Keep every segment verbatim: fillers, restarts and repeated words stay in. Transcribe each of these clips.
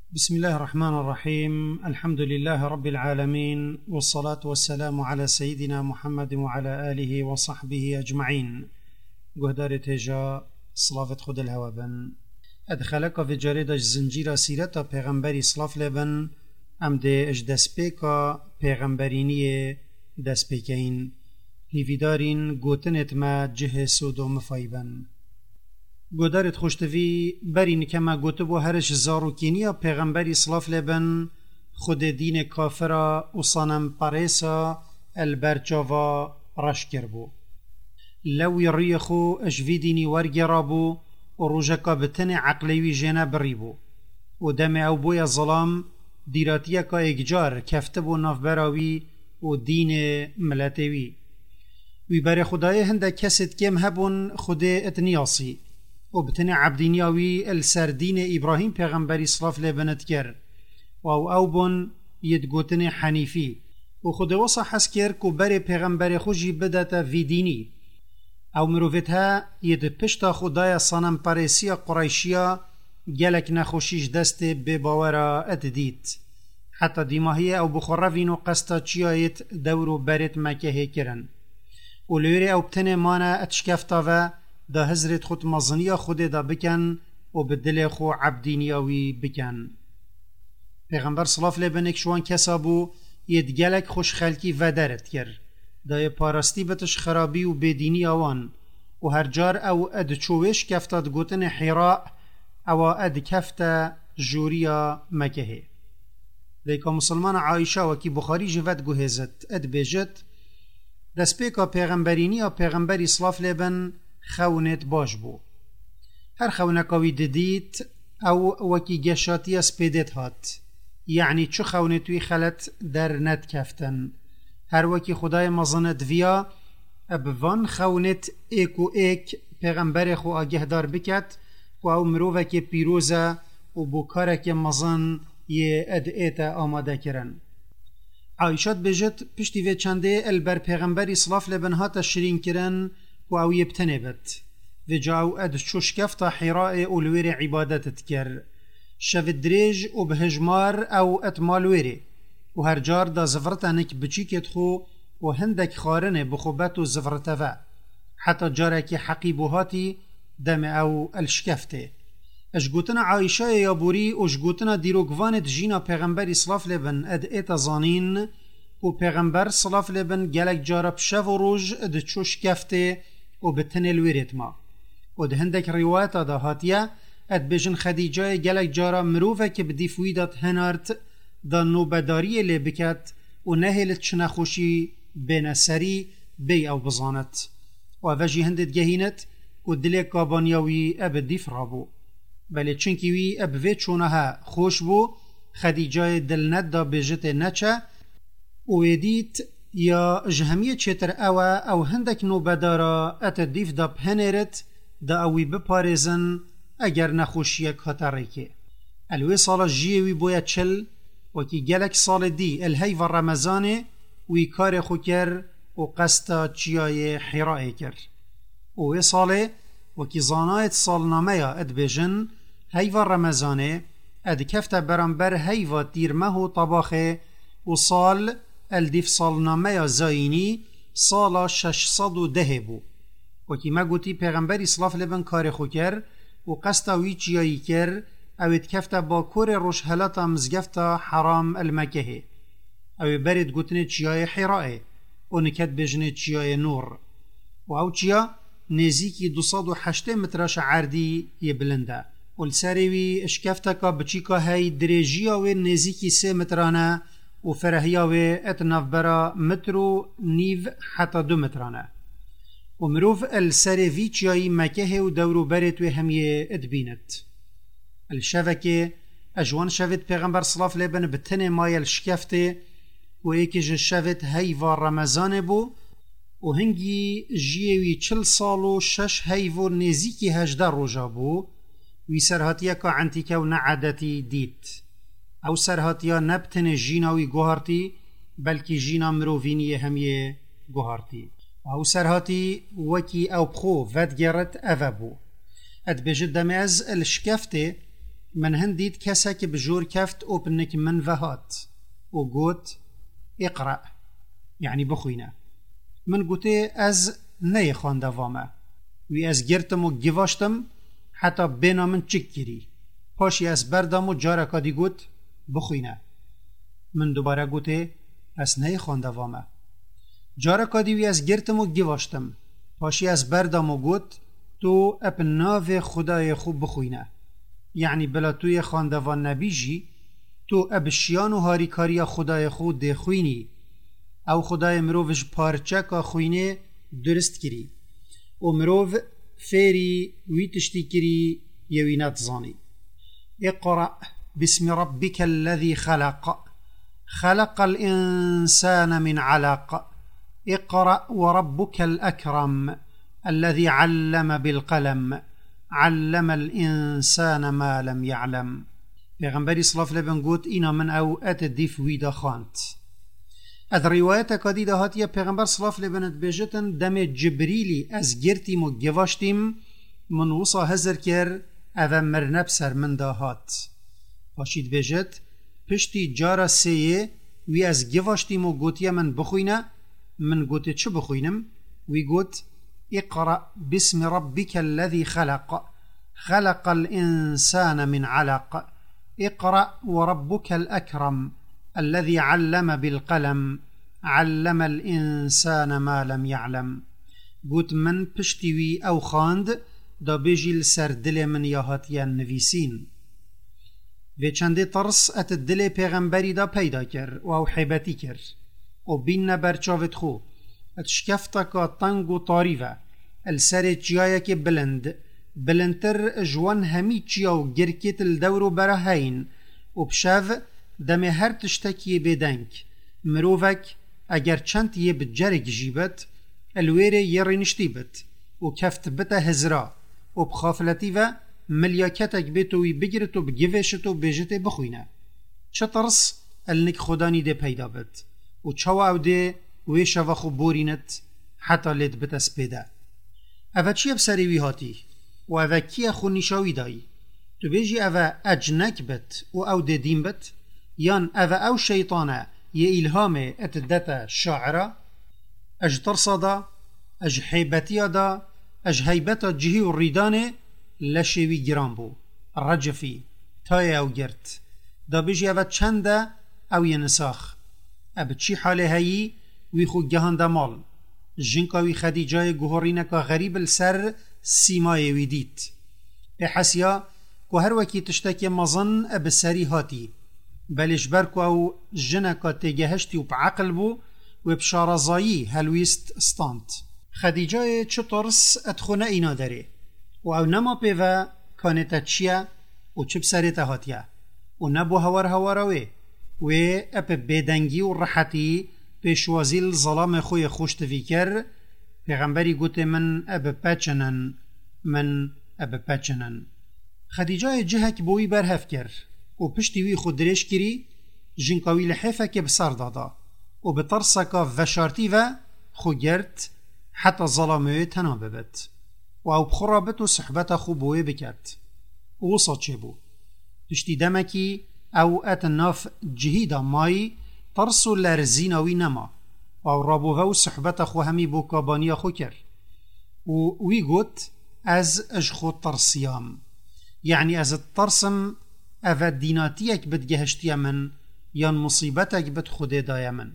بسم الله الرحمن الرحيم. الحمد لله رب العالمين، والصلاة والسلام على سيدنا محمد وعلى آله وصحبه أجمعين. قهدار تجا صلافة خد الهوابن أدخلك في جريدة زنجيرة سيرة پیغمبری صلاف لبن ام ده اج دسپیکا پیغمبرینی دسپیکین هیویدارین گوتنت ما جه سودو مفایبن. گودارت خوشتوی برین کما گوتبو هرش زاروکینیا پیغمبری صلاف لبن خود دین کافرا و صنم پاریسا البرچاوا رش کربو. لوی ریخو اجوی دینی ورگرابو و روژکا بتن عقلیوی جنا بریبو و دم او بوی ظلام دیراتیا کا اگجار کفتبو نافبراوی و دین ملتوی وی بر خدای هنده کست کم هبون خود اتنیاسی و بتن عبدینیاوی السردین ابراهیم پیغمبری صلاف لبنت کر و او او بون یدگوتن حنیفی و خود وصا حس کر که بر پیغمبر خوشی بدتا وی دینی او مروفتها ید پشتا خدای صنم پاریسیا قریشیا گلک نخوشیش دست بباورا اتدید حتی دیماهی او بخوروین و قستا چیایت دورو برت مکه کرن و لوری او بتن مانا اتشکفتا و دا حضرت خود مزنیا خود دا بکن و بدل خو عبدینیاوی بکن. پیغمبر صلاف لبنک شوان کسابو ید گلک خوش خلکی و درد کر دا پارستی بتش خرابی و بدینی آوان و هر جار او اد چوش کفتاد گوتن حراء او اد کفت جوریا مکه. لیکا مسلمان عایشه وکی بخاری جوید گوهزت اد بیجت دسپیکا پیغمبرینی و پیغمبری صلاف لبن خونت باش بو. هر خونکاوی ددیت او وکی گشاتی اسپیدت هات یعنی چو خونتوی خلت در ند کفتن هر وکی خدای مزند ویا ابوان خونت ایک و ایک پیغمبر خو آگه دار بکت و او مروفه که پیروزه و بکاره که مزن یه ادعیت آماده کرن. عایشات بجد پشتی وی چنده البر پیغمبری صلاف لبنهات شرین کرن و او یبتنه بد و جاو اد چوشکفتا حراء اولویر عبادتت کر شود دریج و بهجمار او اتمالویره و هر جار دا زفرتانک بچیکت خو و هندک خارنه بخوبت و زفرتوه حتی جارکی حقیبوهاتی دم او الشکفته. اشگوتن عایشه یابوری و اشگوتن دیروگوانت جینا پیغمبری صلاف لبن اد ایتا زانین و پیغمبر صلاف لبن گلک جارب شو و روژ اد چوش کفته و بتن الویرت ما و ده هندک روایتا دا هاتیه اد بجن خدیجه گلک جارب مروفه که بدیفویدات هنارت دا نوبداری لی بکت و نهلت چنخوشی بین سری بی او بزانت و اوجی هندت گهینت و دلی کابانیاوی اب دیف رابو بلی چنکی وی اب وی چونها خوش بو خدیجه دلنت دا بجت نچه و ایدیت یا جهمیه چتر اوه او هندک نوبدارا ات دیف دا پهنرت دا اوی بپارزن اگر نخوشیک هتره که الوی سالا جیوی بویا چل وکی گلک سال دی الهی و رمضانه وی کار خو کر و قستا چیای حراء کر و وی ساله وکی زانایت سالنامه یا اد بجن هی و رمضانه اد کفت برانبر هی و تیرمه و طباخه و سال الدیف سالنامه یا زاینی سالا شش صد و ده بو وکی ما گوتی پیغمبری صلاف لبن کار خو کر و قستا وی چیایی کر اوید کفتا با کور روش هلاتا مزگفتا حرام المکه اوی برید گوتنه چیای حرائه و نکت بجنه چیای نور و او چیا نزیکی دو صد و هشت متراش عردی یه بلنده و لساریوی اشکفتا که بچی که های دریجیاوی نزیکی سه مترانه و فرهیاوی اتناف برا مترو نیو حتی دو مترانه و مروف الساریوی چیای مکه و دورو برید و همیه ادبینت الشفكه اجوان شفت پیغمبر صلاف لبن بتنه مایل شکفته و ایکیج شفت هیوا رمضان بو و هنگی جیوی چل سال و شش هیو نزیکی هجده روژا بو وی سرهاتیا که عنتیکه و نعادتی دید او سرهاتیا نبتنه جیناوی گوهارتی بلکی جینا مروفینی همیه گوهارتی او سرهاتی وکی او بخو ودگرت اوه بو اد بجد دمز الشکفته من هندید کسا که بجور کفت او بنک من وهات و گوت اقرأ يعني بخوينه من قوتي از ني خوانده وامه وی از گرتم و گواشتم حتی بینا من چک گیری پاشی از بردم و جارکا دی گوت بخوینه من دوباره گوته از نی خوانده وامه جارکا دی وی از گرتم و گواشتم پاشی از بردم و گوت تو اپ ناو خدای خوب بخوینه یعنی بلا توی خوانده وان نبیجی تو اب شیان و هاریکاری خدای خود دی خوینی او خدای مروفش پارچه خوینه درست کری و مروف فيري ويتشتكري يوينات زاني اقرأ باسم ربك الذي خلق خلق الإنسان من علق اقرأ وربك الأكرم الذي علم بالقلم علم الإنسان ما لم يعلم پیغمبری صلی الله علیه و گوت اینا من او اتدیف ویدا خانت از روایت کدی دهات یا پیغمبر صلی الله علیه و بجتن دم جبریلی از گرتیم و گواشتیم من وصا هزر کر او مرنب سر من دهات باشید بجت پشتی جارا سیه وی از گواشتیم و گوتیا من بخوینه من گوته چه بخوینم وی گوت اقرأ باسم ربك الذي خلق خلق الإنسان من علق اقرأ وربك الأكرم الذي علم بالقلم علم الإنسان ما لم يعلم قلت من پشتیوی او خاند دا بجیل سر دل من یاهاتیا نویسین و چنده ترس ات دل پیغمبری دا پیدا کر و او حیبتی کر و بین برچاوت خو ات شکفتا کا تنگ و طاریوه السر چیایه که بلند بلندتر جوان همی چیا و گرکت الدورو برهین و بشاو دم هر تشتکی بدنک مروفک اگر چند یه بجرگ جیبت الویره یه رینشتی بت و کفت بتا هزرا و بخافلتی و ملیاکتک بتوی بگرت و بگوشت و بجت بخوینه چه ترس النک خدانی ده پیدا بت و چوا او ده ویشا و خو بورینت حتی لید بتا سپیده اوه چیه بسریوی هاتی و اوه کیه خو نشاوی دایی تو بیجی اوه اجنک بت و او ده دین بت یان اوه او شیطانه یه الهام اتدتا شاعره اج ترصدا اج حیبتیا دا اج حیبتا جهی و ریدانه لشوی گران بو رجفی تای او گرت دا بیجی اوه چنده او یه نساخ اب چی حاله هایی وی خو گهانده مال جنکاوی خدیجای گوهرینکا غریب السر سیمای وی دید احسیا که هر وکی تشتکی مزن اب سری هاتی بلش برکو او جنکا تگهشتی و بعقل بو و بشارزایی هلویست استانت خدیجای چه ترس ادخونه اینا داره و او نما پیوه کانتا چیه و چه بسری تهاتیه و نبو هور هوروه و اپ بدنگی و راحتی پیشوازی الظلام خوی خوشت فکر پیغمبری گوته من اب پچنن من اب پچنن خدیجای جهک بوی برهف کر و پشتی وی خود درش کری جنکاوی لحفه که بسر دادا و بطرسکا وشارتی و خو گرد حتی ظلامه تنا ببت و او بخرابت و صحبت خو بوی بکرد و وصا چه بو پشتی دمکی او ات ناف جهیدا مای ترسو لرزیناوی نما و رابوه و صحبت خو همی بو کابانی خو کر و وی گوت از اج خود ترسیام یعنی از الترسم اوه دیناتیک بد گهشتی من یا مصیبتک بد خوده دای من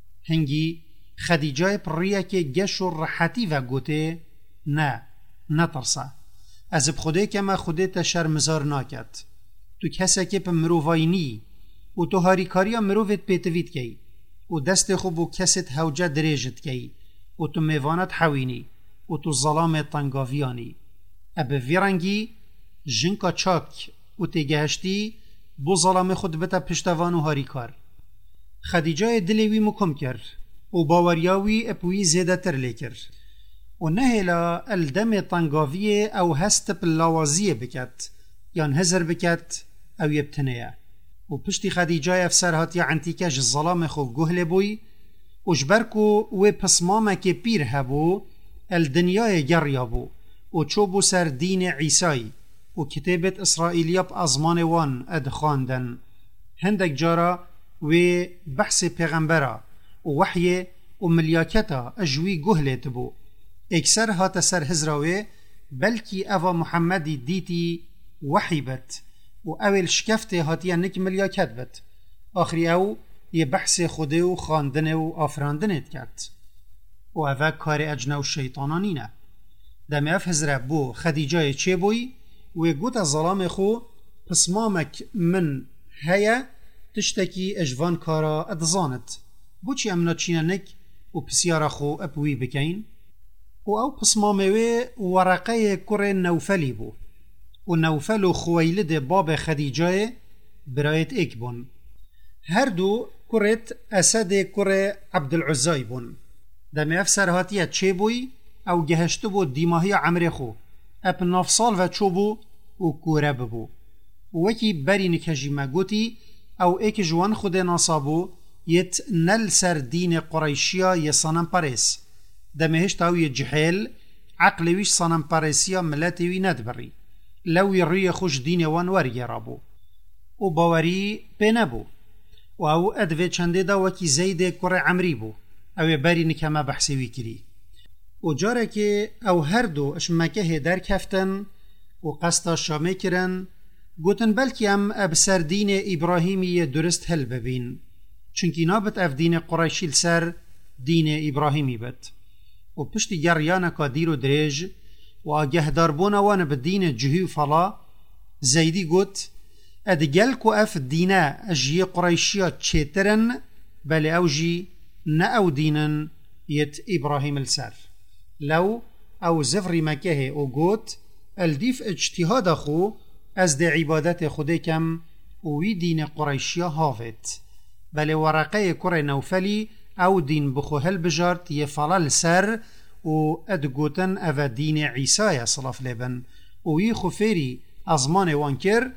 هنگی خدیجای پریه که گش و راحتی و گوته نه نه ترسه از بخوده که ما خوده تا شرمزار ناکد تو کسا که پا مروفاینی و تو هاریکاریا مروفت پیتوید کی و دست خوب و کست هوجه دریجت کی و تو میوانت حوینی و تو ظلام تنگاویانی اب ویرنگی جنکا چاک و تگهشتی بو ظلام خود بتا پشتوان و هاریکار خدیجه دلیوی مکم کر و باوریاوی اپوی زیده تر لیکر و نهلا الدم تنگاوی او هست پلاوازی بکت یان هزر بکت او یبتنیه و پشتی خدیجه افسر هاتی عنتیکش ظلام خو گهل بوی و جبرکو و پسمامه که پیر هبو الدنیای گریا بو و چوبو سر دین عیسای و کتابت اسرائیلیا ب ازمان وان ادخاندن هندک جارا و بحث پیغمبرا و وحی و ملیاکتا اجوی گهلت بو اکسر هات سر هزراوی بلکی اوا محمدی دیتی وحی بت و اول شکفته هاتیا نک ملیاکت بت آخری او یه بحث خوده و خاندن و آفراندنت کرد و اوه کار اجنه و شیطانانینه دمی اف هزره بو خدیجه چه بوی و گوت از ظلام خو پسمامک من هیا تشتکی اجوان کارا ادزانت بو چی امنا چینه نک و پسیارا خو اپوی بکین و او پسماموی ورقه کر نوفلی بو و نوفل و خویلد باب خدیجه برایت ایک بون هر دو کرت اسد کر عبدالعزای بون دمی اف سرهاتیه چه بوی او گهشتو بو دیماهی عمر خو اپ ناف سال و چو بو و کوره ببو وکی بری نکجی مگوتی او ایک جوان خود ناصابو یت نل سر دین قریشیا ی صنم پرس دمهش تاو ی جحیل عقل ویش صنم پرسیا ملتی وی ندبری لو ی خوش دین وان ورگی رابو و باوری بینبو و او ادوی چنده دا وکی زید کر عمری بو او بری نکمه بحثی وی کری و جاره که او هر دو اشمکه در کفتن و قصد شامه کرن گوتن بلکی ام ابسر دین ابراهیمی درست هل ببین چونکی نابت اف دین قریشی لسر دین ابراهیمی بد و پشتی گریانه که دیر و دریج و آگه داربون وان بدین جهی و فلا زیدی گوت ادگل کو اف دینه اجی قریشی چیترن بلی او جی نه او دینن یت ابراهیم لسر لو او زفری مکه او گوت الدیف اجتهاد خو از ده عبادت خوده کم وی دین قریشی هاوت بله ورقه کر نوفلی او دین بخوهل بجارت یه فلال سر و ادگوتن او دین عیسی صلاف لبن وی خفیری ازمان وان کر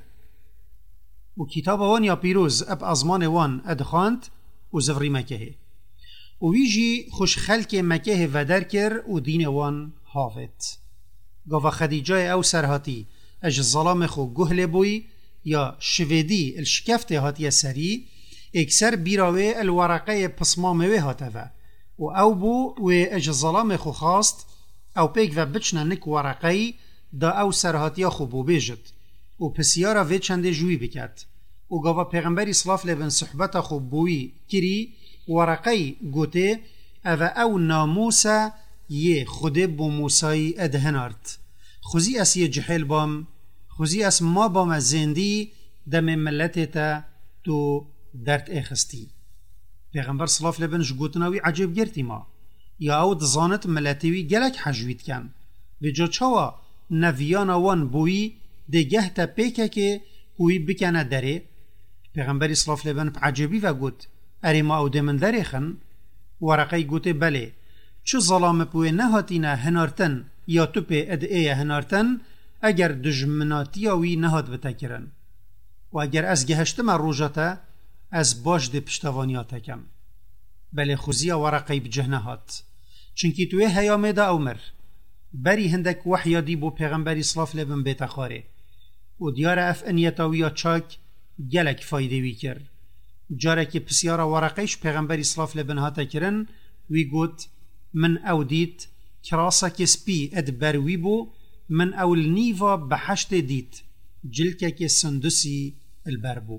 و کتاب وان یا پیروز اب ازمان وان ادخاند و زفری مکه وی جی خوش خلک مکه ودر کر و دین وان هاوت گاوا خدیجه او سرهاتی اج ظلام خو گهل بوی یا شویدی الشکفت هاتی سری اکسر بیراوی الورقه پسماموی هاتفه و او بو و اج ظلام خو خواست او پیک و بچنه نک ورقه دا او سرهاتی خو بو بیجد و پسیارا وی چنده جوی بکد و گاوا پیغمبری صلاف لبن صحبت خو بوی کری ورقه گوته او او ناموسا یه خود بو موسای ادهنارد خوزی اس یه جحیل بام خوزی اس ما بام زندی دم ملت تا تو درد اخستی پیغمبر صلاف لبنش گوتناوی عجب گرتی ما یا او دزانت ملتیوی گلک حجوید کن بجا چوا نویان وان بوی دگه تا پیکه که هوی بکنه داره پیغمبری صلاف لبن عجبی و گوت اری ما او دمن داره خن ورقی گوته بله چو ظلام پوی نهاتینه هنارتن یا تو پی ادعیه هنارتن اگر دجمناتی وی نهات بتکرن و اگر از گهشتم روژاته از باش ده پشتوانیاته کم بله خوزی ورقی بجهنه هات چونکی توی هیامه ده اومر بری هندک وحیا دی بو پیغمبری صلاف لبن بیت خاره و دیار اف انیتاویا چاک گلک فایده وی کر جاره که پسیارا ورقیش پیغمبری صلاف لبن هاته کرن وی گوت من او دید کراسا کسپی اد بروی بو من اول نیوا بحشت دید جلکه که سندسی البربو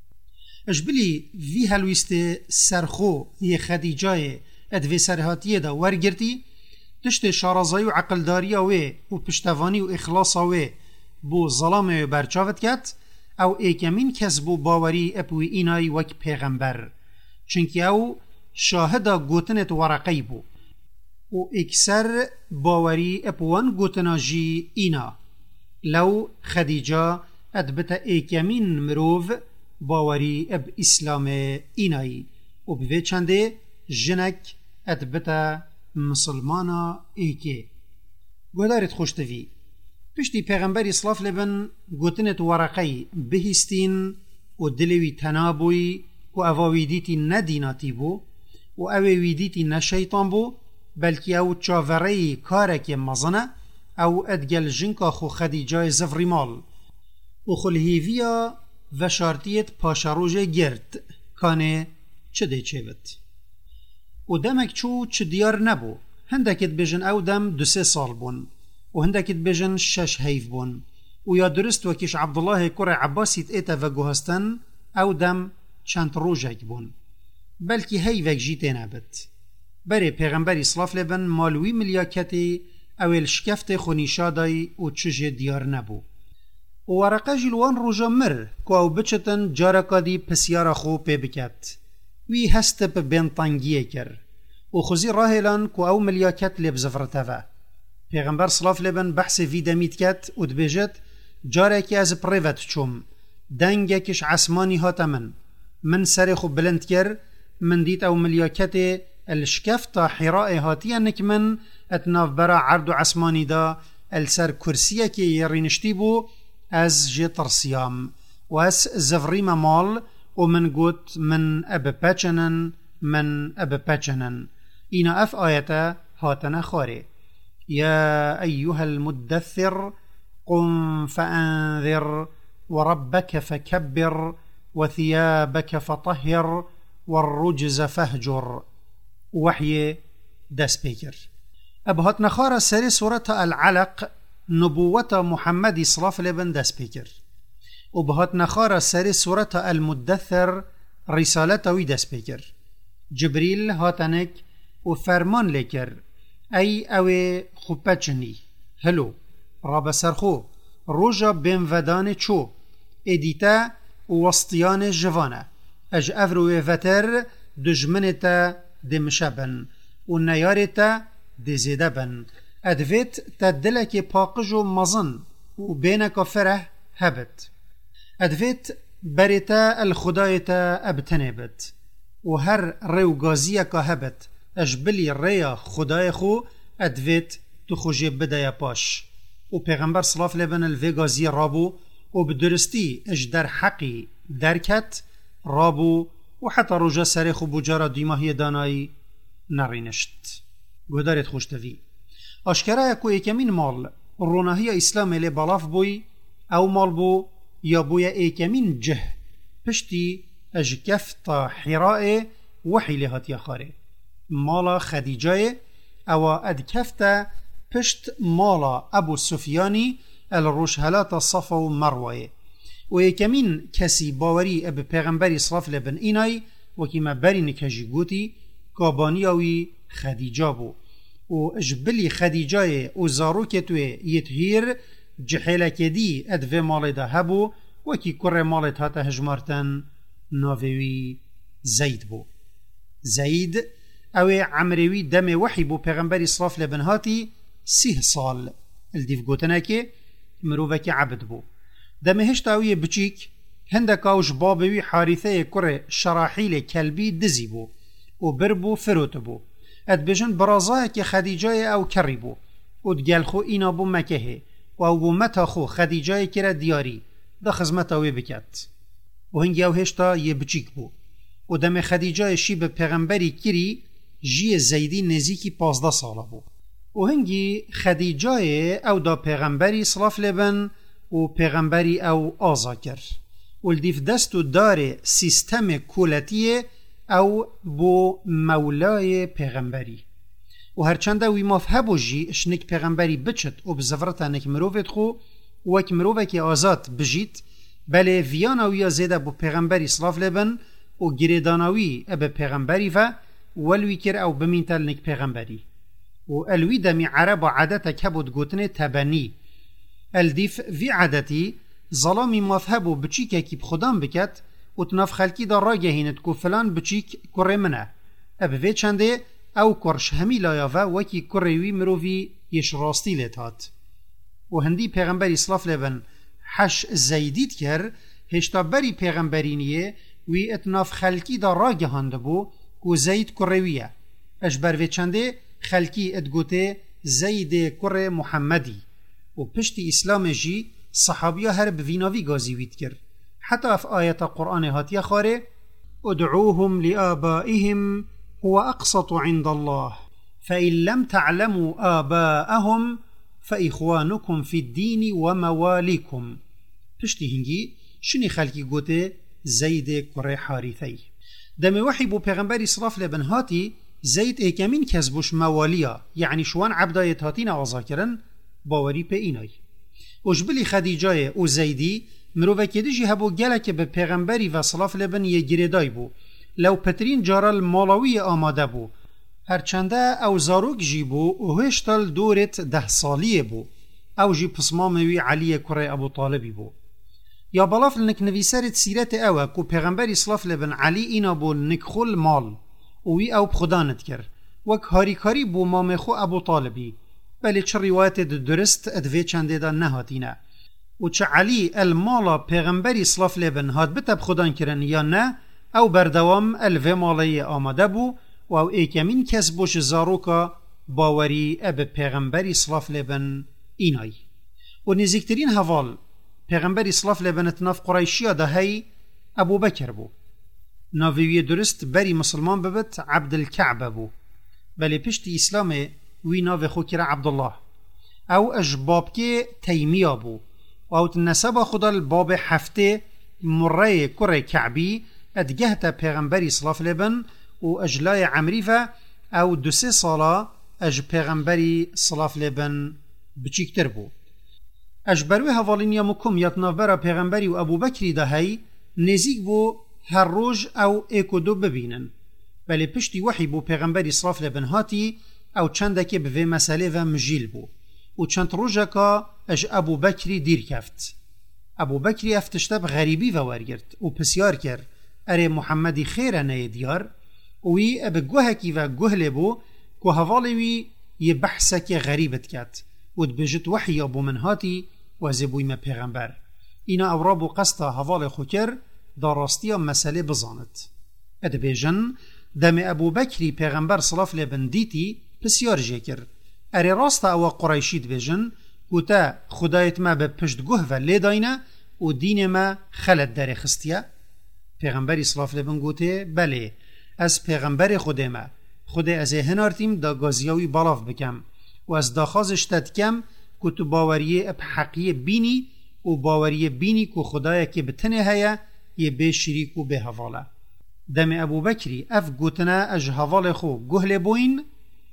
اجبلی وی هلویست سرخو یه خدیجای اد وی سرهاتیه دا ورگرتی تشت شارازایی و عقلداری وی و پشتوانی و اخلاص وی بو ظلام برچاوت کت او ایکمین کس بو باوری اپوی اینای وک پیغمبر چونکه او شاهده گوتنت ورقی بو و اکثر باوری اپوان گوتناجی اینا لو خدیجه ادبتا ایکمین مروف باوری اب اسلام اینایی و بوی چنده جنک ادبتا مسلمانا ایکی گودارت خوشتوی پشتی پیغمبری صلاف لبن گوتنت ورقی بهستین و دلوی تنابوی و اواویدیتی ندیناتی بو و اواویدیتی نشیطان بو بلکه او چاوری کارک مزنه او ادگل جنکا خو خدیجای زفری مال و خلهیویا و شارتیت پاشاروژ گرد کانه چه دی چهوت و دمک چو چه دیار نبو هندکت بجن او دم دو سه سال بون و هندکت بجن شش هیف بون و یا درست وکیش عبدالله کره عباسیت ایتا و گوهستن او دم چند روژک بون بلکی هیوک جیته نبت بره پیغمبری صلاف لبن مالوی ملیاکتی اویل شکفت خونیشادای و چجه دیار نبو و ورقه جلوان روژا مر که او بچتن جارکا دی پسیارا خو پی بکت وی هست پا بینطانگیه کر و خوزی راهلان که او ملیاکت لب زفرتوه پیغمبر صلاف لبن بحث وی دمید کت و دبیجت جارکی از پریوت چوم دنگکش عسمانی هاتا من من سر خو بلند کر من دیت او ملیاکت الشکفتا حراء هاتیا نکمن اتناف برا عرض عسمانی دا السر کرسیه که یرینشتی بو از جی ترسیام و از زفریم مال و من قوت من اب پچنن من اب پچنن اینا اف آیتا هاتنا خاره یا ایها المدثر قم فانذر وربك فكبر وثيابك فطهر والرجز فهجر وحي دس بيكر أبهات نخارة سري سورة العلق نبوة محمد صلاف لبن دس بيكر وبهات نخارة سري سورة المدثر رسالة وي دس بيكر جبريل هاتنك وفرمان لكر أي أوي خوبتشني هلو راب سرخو روجا بين ودان چو اديتا وسطيان جوانه اج افروي فتر دجمنتا دمشبن ونيارتا دزيدبن ادفت تدلك باقجو مزن وبينك فره هبت ادفت برتا الخدايتا ابتنبت وهر ريو غازيك هبت اجبلي ريا خداي خو ادفت تخوجي بدايا باش و پیغمبر صلاف لبن الویگازی رابو و بدرستی اجدر حقی درکت رابو و حتی رجا سریخ و بجارا دیماهی دانایی نرینشت گودارت خوشتوی اشکره اکو ایکمین مال روناهی اسلام لی بالاف بوی او مال بو یا بوی ایکمین جه پشتی اجکفت حراء وحی لهات یخاره مالا خدیجه او ادکفت پشت مالا ابو سفیانی الروشهلات صفا و مروه و یکمین کسی باوری اب پیغمبری صلاف لبن اینای و کما بری نکجی گوتی کابانیاوی خدیجه بو و اجبلی خدیجه و زاروکتوی یتهیر جحیلک دی ادوه مال ده هبو و کی کر مالت هاته هجمارتن ناوی زید بو زید او عمروی دم وحی بو پیغمبری صلاف لبن هاتی سیه سال الدیف گوتنه که مروفه عبد بو دمهش تاویه بچیک هندکاوش بابوی حارثه کره شراحیل کلبی دزی بو و بربو فروت بو اد بجن برازاه که خدیجه او کری بو و دگل خو اینا بو مکهه و او بو متا خو خدیجه کره دیاری دا خزمتاوی بکت و هنگی او هشتا یه بچیک بو و دم خدیجه شی به پیغمبری کری جی زیدی نزیکی پازده ساله بو و هنگی خدیجه او دا پیغمبری صلاف لبن و پیغمبری او آزا کر و الدیف دستو دار سیستم کولتیه او بو مولای پیغمبری و هرچنده وی مفهبو جی اشنک پیغمبری بچت و بزفرتا نک مروفت خو و اک مروفه که آزاد بجید بله ویاناوی زیده بو پیغمبری صلاف لبن و گریداناوی اب پیغمبری و ولوی کر او بمینتل نک پیغمبری و الوی دمی عرب عادتا کبود گوتنه تبنی الدیف وی عادتی ظلامی مفهبو بچیکه کی بخودم بکت و تناف خلکی دا را گهیند که فلان بچیک کره منه اب وی چنده او کرش همی لایاوه وکی کروی مرووی یش راستی لیتات و هندی پیغمبری صلاف لبن حش زیدید کر هشتا بری پیغمبرینیه وی اتناف خلکی دا را گهانده بو که زید کرویه اجبر وی چنده خلکی ادگوته زید کر محمدی و پشتی اسلام جی صحابیا هر بویناوی گازی وید کر حتی اف آیت قرآن هاتیا خاره ادعوهم لآبائهم هو أقسط عند الله فإن لم تعلموا آباءهم فإخوانكم في الدين ومواليكم. پشتی هنگی شنی خلکی گوته زید کره حارثی. دم وحی بو پیغمبری صلاف لبن هاتی زید ایکمین کسبوش موالیا، یعنی شوان عبدای تاتین آزا کرن باوری پی اینای. وجبلی خدیجای او زیدی مروفه کدیجی هبو گلک به پیغمبری و صلاف لبن یه گریدای بو، لو پترین جارال مالاوی آماده بو، هرچنده او زاروک جی بو و هشتال دورت ده سالیه بو، او جی پسماموی علی کره ابو طالبی بو. یا بلاف لنک نویسرت سیرت اوه کو پیغمبری صلاف لبن علی اینا بو نکخل مال وی او بخدانت کر وک هاری کاری بو مامخو ابو طالبی، بلی چه روایت درست ادوی چنده دا نهاتینه و چه علی المالا پیغمبری صلاف لبن هاد بتا بخدان کرن یا نه او بردوام الوی مالی آماده بو و او ایکمین کس بوش زاروکا باوری اب پیغمبری صلاف لبن اینای. و نزیکترین حوال پیغمبری صلاف لبن تناف قرائشی دا هی ابو بکر بو، ناویوی درست بری مسلمان ببت عبدالکعبه بو، بلی پشتی اسلام وی ناوی خو کرا عبدالله. او اجباب که تیمیا بو و او تنسبا خدا الباب هفته مره کره کعبی ادگهتا پیغمبری صلاف لبن و اجلای عمریفه او دو سه سالا اج پیغمبری صلاف لبن بچیکتر بو. اجبروی حوالینیا مکم یتنافبرا پیغمبری و ابو بکری ده هی نزیک بو هر روز او ایکو دو ببینن، بلی پشتی وحی بو پیغمبری صلاف لبن هاتی او چنده که به مسئله و مجیل بو و چند روزه که اج ابو بکری دیر کفت. ابو بکری افتشتب غریبی و ورگرد و پسیار کرد اره محمدی خیره نه دیار وی اب گوهکی و گوهله بو که حوالوی یه بحثه که غریبت کت و دبجت وحی ابو منهاتی و زبوی ما پیغمبر. اینا اورابو قصد حوال خوکر داراستی مسئله بزاند. ادبیجن دم ابو بکری پیغمبر صلاف لبن دیتی پسیار جکر اره راست او قرائشید بیجن گوتا خدایت ما به پشت گوه و لیداینه و دین ما خلط در خستیه. پیغمبری صلاف لبن گوته بله از پیغمبر خود ما خود از هنارتیم دا گازیاوی بالاف بکم و از داخازش تدکم که تو باوریه اب حقیه بینی و باوریه بینی که خدای که بتنه هیا یه به شریک و به حواله. دم ابو بکری اف گوتنا اج حوال خو گهل بوین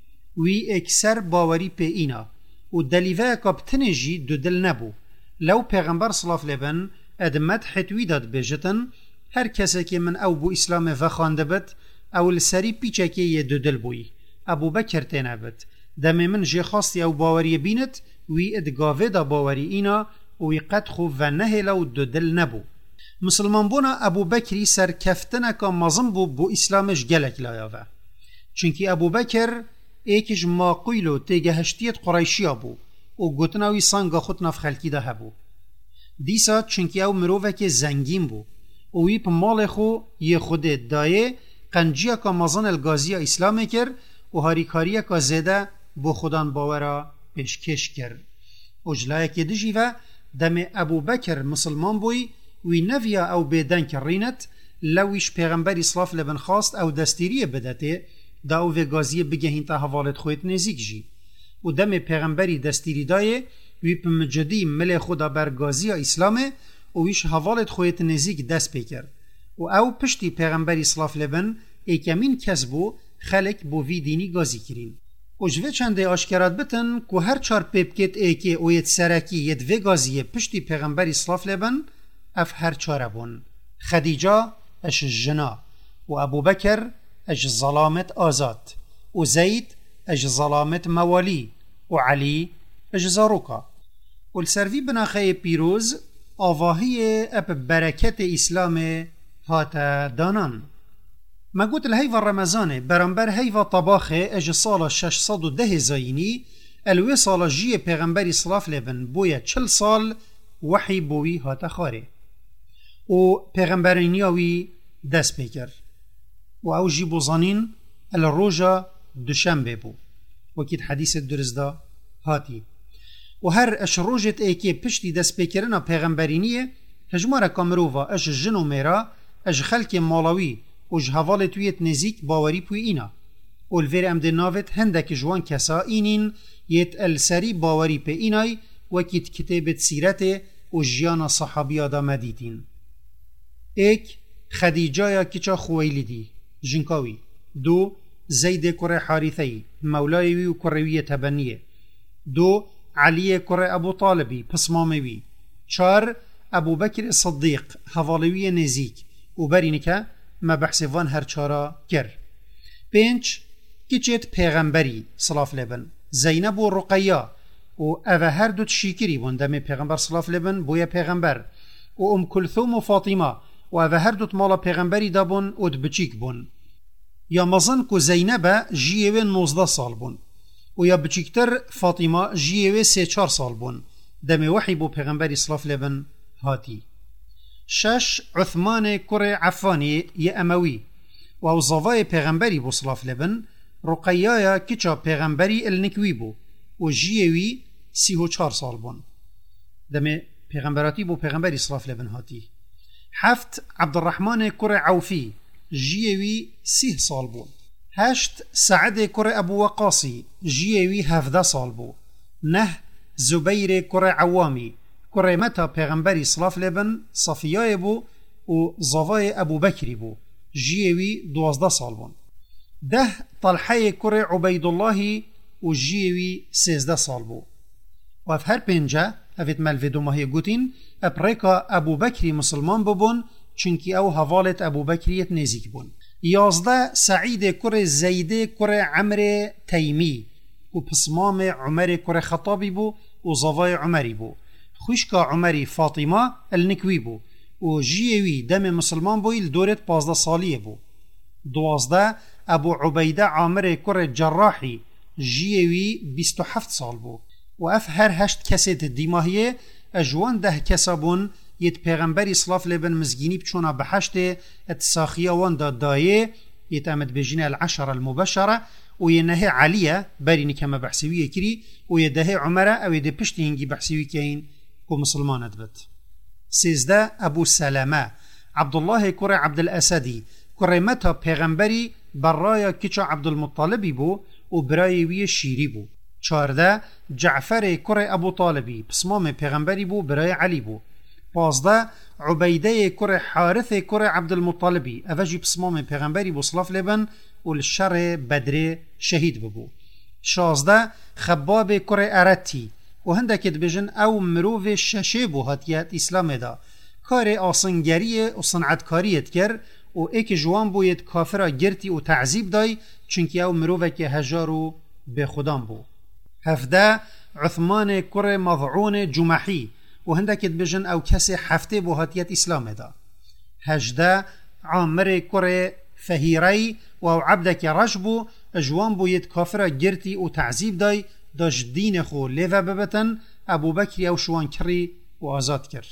وی اکثر باوری پی اینا و دلیوه کابتنه جی دو دل نبو. لو پیغمبر صلاف لبن ادمت حتوی داد بجتن هر کسی که من او بو اسلام و خانده بد او لسری پیچه که یه دو دل بوی ابو بکر تینه بد. دم من جی خواستی او باوری بینت وی ادگاوه دا باوری اینا وی قد خو و نه لو دو دل نبو. مسلمان بونا ابو بکری سرکفتنه که مازم بو بو اسلامش گلک لایاوه، چونکی ابو بکر ایکش ماقویلو تیگه هشتیت قرائشی بو و گوتناوی سانگا خود ناف خلکی ده بو. دیسا چونکی او مروفه که زنگین بو و وی پا مال خو یه خود دایه قنجیه که مازن الگازی اسلام کر و هاریکاریه که زیده بو خودان باورا پیشکش کرد. و جلایه که دجیوه دم ابو بکر مسلمان بوی وی نویا او بیدن کرینت لویش پیغمبری صلاف لبن خواست او دستیریه بدته دا او وگازیه بگهین تا حوالت خویت نزیک جی و دم پیغمبری دستیری دایه وی پا مجدی مل خدا برگازی اسلامه و ویش حوالت خویت نزیک دست پیکر و او پشتی پیغمبری صلاف لبن ایکمین کسبو خلق بو وی دینی گازی کرین. و جوه چنده آشکرات بتن که هر چار پیبکت ایکی او یت سرکی یت وگازیه پشتی پیغمبری صلاف لبن اف هر چاره بون. خدیجه اش جنا و ابو بکر اش ظلامت آزاد و زید اش ظلامت موالی و علی اش زاروکا. و السروی بناخه پیروز آواهی اپ برکت اسلام هاتا دانان. ما قلت الهيفا رمضان برانبر هيفا طباخه اج سال ششصد و ده زاینی الوی سال جی پیغمبری صلاف لبن بویا چل سال وحی بوی هاتا خاره و پیغمبرینیاوی دست پیکر و او جی بوزانین الروجا دوشنبه بو وکید حدیث درزدا هاتی و هر اش روجت ایکی پشتی دست پیکرنا پیغمبرینیه هجمارا کامروفا اش جنو میرا اش خلک مالاوی و جهوال تویت نزیک باوری پوی اینا والفير ام دي نافت هندك جوان كسا إنين يت السري باوري بي إناي وكيت كتابة سيرته وجيانا صحابيا دا مديتين. ايك خديجايا كيشا خويلدي جنكاوي. دو زيد كره حارثي مولايوي وكروية تبنية. دو علي كره أبو طالبي بسماموي. چار أبو بكر الصديق هفالوية نزيك وبرينكا ما بحسفان هر چارا كر. بينش كيشت پیغمبري صلاف لبن زينب و رقيا و اوه هر دو تشيكري بون دمي پیغمبر صلاف لبن بويا پیغمبر و ام كلثوم و فاطمة و اوه هر دو تمالا پیغمبري دابون و دبچيك بون. يا مزن كو زينب جيوه نوزده سال بون و يا بچيكتر فاطمة جيوه سه چار سال بون دمي وحي بو پیغمبري صلاف لبن هاتي. شش عثمان كره عفاني يا أموي و او زوای پیغمبری بو صلاف لبن رقیایا کچا پیغمبری النکوی بو و جیوی سی و چار سال بون دمه پیغمبراتی بو پیغمبری صلاف لبن هاتی. هفت عبدالرحمن کر عوفی جیوی سی سال بون. هشت سعد کر ابو وقاصی جیوی هفده سال بو. نه زبیر کر عوامی کر متا پیغمبری صلاف لبن صفیای بو و زوای ابو بکری بو جيوي دوازده سال بون. ده طلحه كري عبيد الله و جيوي سيزده سال بو. و اف هر پنجه افت ملفدو ماهي گوتين اپريكا ابو بكري مسلمان ببون چونكي او حوالت ابو بكريت نزيك بون. يازده سعيد كري زيد كري عمر تيمي و پسمام عمر كري خطابي بو و زواي عمري بو. خوشكا عمري فاطمة النكوي بو و جیوی دم مسلمان بویل دورت پازده سالیه بو. دوازده ابو عبیده عامر کر جراحی جیوی بیست و هفت سال بو و اف هر هشت کسیت دیماهیه اجوان ده کسابون یت پیغمبری صلاف لبن مزگینی بچونا بحشت اتساخیه وان دا دایه یت امد بجین العشر المبشره و ینه علیه برینی کما بحثویه کری و یده عمره او یده پشتی هنگی بحثوی کهین کو مسلمانت بد. سيزده أبو سلامة عبد الله كرة عبد الأسدي كرة متى پیغمبري برايا كيشا عبد المطلب بو و برايوي شيري بو. چارده جعفر كرة أبو طالبي بسمام پیغمبري بو براي علي بو. پازده عبيده كرة حارث كرة عبد المطلبي أفجي بسمام پیغمبري بو صلاف لبن و الشر بدر شهيد ببو. شازده خباب كرة أرتي و هندکت بجن او مروف ششه بو هاتیت اسلام دا کار آسنگریه و صنعتکاریت کر و ایک جوان بوید کافرا گرتی و تعذیب دای چونکی او مروفه که هجارو به خودان بو. هفده عثمان کر مضعون جمحی و هندکت بجن او کسی هفته بو هاتیت اسلام دا. هجده عامر کر فهیری و او عبدک رجبو جوان بوید کافرا گرتی و تعذیب دای داش دین خو لیوه ببتن ابو بکری او شوان کری و آزاد کر.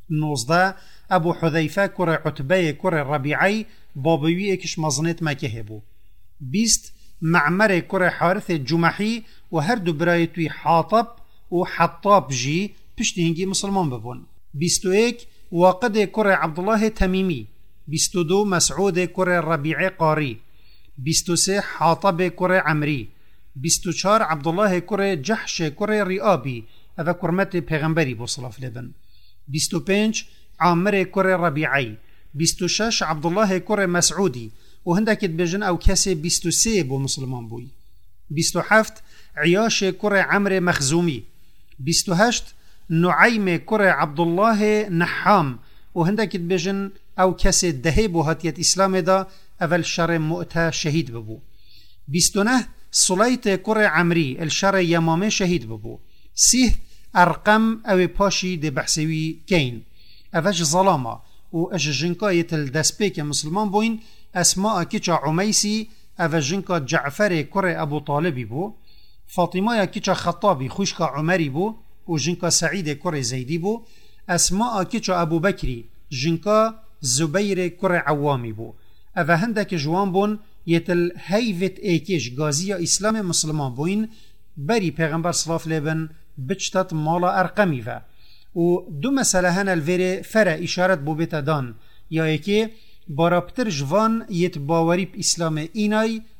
نوزده ابو حذیفه کر عتبه کر ربیعی بابوی اکش مزنت مکه بو. بیست معمر کر حارث جمحی و هر دو برایتوی حاطب و حطاب جی پشتی هنگی مسلمان ببون. بیست و ایک واقد کر عبدالله تمیمی. بیست و دو مسعود کر ربیع قاری. بیست و سه حاطب کر عمری. بیست و چار عبدالله کره جحش کره ریابی او کرمت پیغمبری بو صلاف لبن. بیست و پنج عامر کره ربیعی. بیست و شش عبدالله کره مسعودی و هندکت بجن او کسی بیست و سه بو مسلمان بوی. بیست و هفت عیاش کره عمر مخزومی. بیست و هشت نعیم کره عبدالله نحام و هندکت بجن او کسی دهی بو هاتیت اسلام دا اول شر مؤتا شهید ببو. بیست و نه صليت كرة عمري الشر يمامي شهيد ببو. سيه أرقم أو باشي دي بحسوي كين أفاج ظلامة و أججنكا يتلدسبيك مسلمان بوين أسماء كيشا عميسي أفاجنكا جعفر كرة أبو طالب بو. فاطمة كيشا خطابي خوشكا عمري بو و جنكا سعيد كرة زيدي بو. أسماء كيشا أبو بكري جنكا زبير كرة عوامي بو. أفا هندك جوان بون يتل هيفت ايكيش غازية اسلام مسلمان بوين بري پیغمبر صلاف لبن بچتت مالا ارقمي و و دو مسألة هنا الفيري فرا اشارت بو بيتا دان يا ايكي بارابتر جوان يت باوري بإسلام إيناي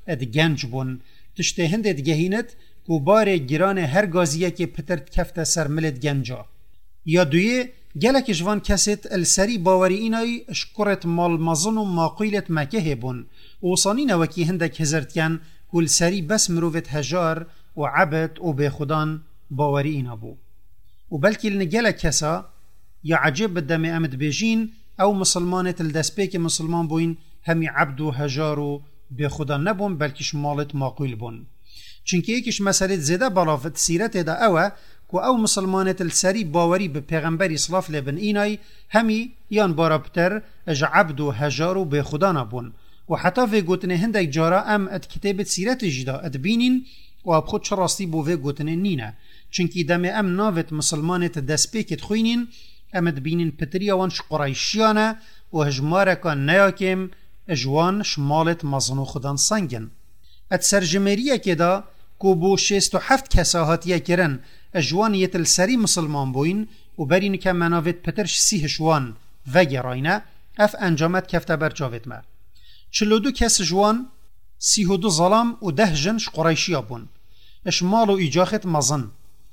اد گنج بون تشته هند اد گهینت کو بار گران هر گازیه که پتر کفت سر ملت گنجا. یا دویه گلک جوان کسیت السری باوری اینای اشکرت مال مزن و ماقیلت مکه بون و صانی نوکی هندک هزرت کن کل سری بس مروفت هجار و عبد و به خودان باوری اینا بو. و بلکی لنگلک کسا یا عجب بدم امد بیجین او مسلمانت الدسپیک مسلمان بوین همی عبد و هجار و به خدا نبون بلکش مالت ماقیل بون. چونکه یکیش مسئله زیده بلافت سیرت دا اوه که او مسلمانت السری باوری به پیغمبری صلاف لبن اینای همی یان بارابتر اج عبد و هجار و به خدا نبون. و حتی وی گوتنه هندک جارا ام اد کتابت سیرت جدا اد بینین و اب خود چراستی بو وی گوتنه نینه. چونکه دم ام ناوت مسلمانت دسپیکت خوینین ام اد بینین پتریا وانش قرائشیانه و هجمارکا نیاکم اجوان شمالت مزنو خودان سنگن. اد سرجمریه که دا که بو شیست و هفت کساهاتیه کرن اجوان یتل سری مسلمان بوین و برین که مناوت پترش سی هشوان و گراینه اف انجامت کفته بر جاوت ما. چلو دو کس جوان سی و دو ظلام و ده جنش قرائشی بون. اشمال و ایجاخت مزن.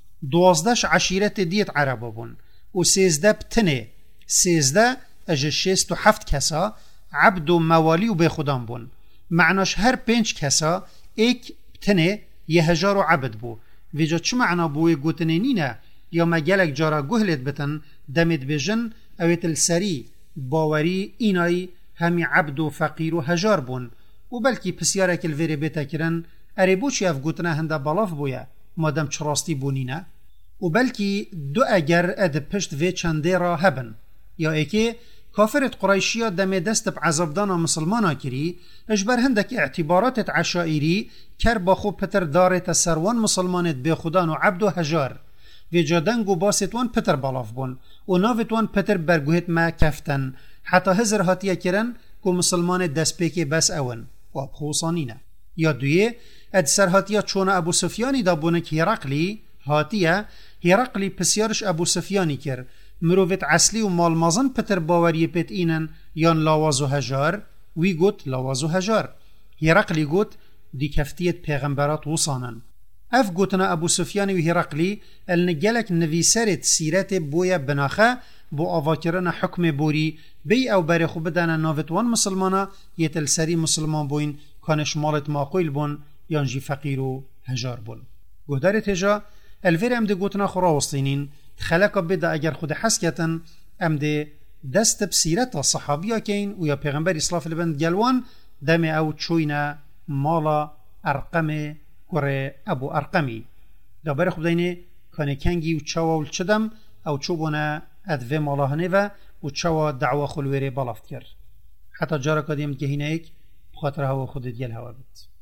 دوازدش عشیرت دیت عربا بون. و سیزده بتنه. سیزده اج شیست و هفت کسا عبد و موالی و به خودان بون. معناش هر پنج کسا ایک بتنه یه هجار و عبد بو. ویجا چه معنا بوی گوتنه نینه یا مگلک جارا گهلت بتن دمت بجن اویت السری باوری اینای همی عبد و فقیر و هجار بون و بلکی پسیارک الویره بیتا کرن اره بوچی اف گوتنه هنده بلاف بویا مادم چراستی بونینه و بلکی دو اگر اد پشت وی چنده را هبن یا ایکی کافرت قرائشیا دم دست بعذابدان مسلمانا کری اجبر هندک اعتبارات عشائری کر با خوب پتر دارت سروان مسلمانت به خودان و عبد و هجار و جادنگ و باستوان پتر بالاف بون و ناوتوان پتر برگوهت ما کفتن حتی هزر هاتیه کرن که مسلمان دست پیک بس اون و بخوصانینه. یا دویه اد سر هاتیه چون ابو سفیانی دا بونک هرقلی هاتیه هرقلی پسیارش ابو سفیانی کر مروفت عسلی و مال مازن پتر باوری پیت اینن یان لاواز و هجار وی گوت لاواز و هجار. هرقلی گوت دی کفتیت پیغمبرات وصانن. اف گوتنا ابو سفیانی و هرقلی النگلک نویسرت سیرت بویا بناخه بو آواکرن حکم بوری بی او بری خوب بدن ناوتوان مسلمانا یتل سری مسلمان بوین کانش مالت ماقویل بون یان جی فقیر و هجار بون. گودار تجا الویر ام ده گوتنا خورا وستینین خلقا بده اگر خود حسکتن ام ده دست بسیرت صحابیا کین و یا پیغمبر اسلاف لبند گلوان دم او چوینا مالا ارقم کره ابو ارقمی دا بری خوب دینه کانه کنگی و چاوا ولچدم او چوبونه ادوه مالاهنه و و چاوا دعوه خلویره بالافت کرد حتی جارا کدیم که هینه ایک بخاطر هوا خودت گل هوا بید.